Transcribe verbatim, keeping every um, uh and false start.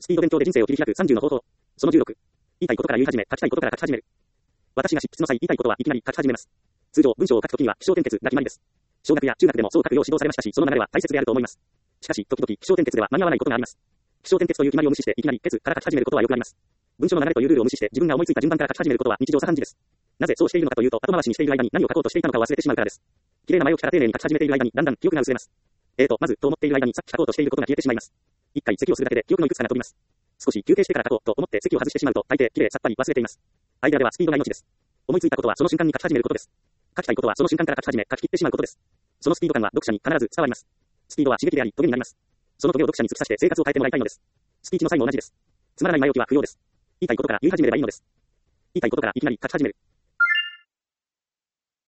スピード勉強で人生を切り開くさんじゅうの方法。そのじゅうろく。言いたいことから言い始め、書きたいことから書き始める。私が執筆の際言いたいことはいきなり書き始めます。通常、文章を書くときには、起承転結が決まりです。小学や中学でもそう書くよう指導されましたし、その流れは大切であると思います。しかし、時々、起承転結では間に合わないことがあります。起承転結という決まりを無視して、いきなり、結から書き始めることはよくあります。文章の流れというルールを無視して、自分が思いついた順番から書き始めることは日常茶飯事です。なぜそうしているのかというと、後回しにしている間に何を書こうとしていたのかを忘れてしまうからです。綺麗な前置きから丁寧に書き始めている間に、だんだん記憶が薄れます。えーと、まず、と思っている間にさっき書こうとしていることが消えてしまいます。一回咳をするだけで記憶のいくつかが飛びます。少し休憩してから書こうと思って席を外してしまうと、大抵、綺麗さっぱり忘れています。アイデアではスピードが命です。思いついたことはその瞬間に書き始めることです。書きたいことはその瞬間から書き始め、書き切ってしまうことです。そのスピード感は読者に必ず伝わります。スピードは刺激であり、トゲになります。そのトゲを読者に突き刺して生活を変えてもらいたいのです。スピーチの際も同じです。つまらない前置きは不要です。言いたいことから言い始めればいいのです。言いたいことからいきなり書き始める。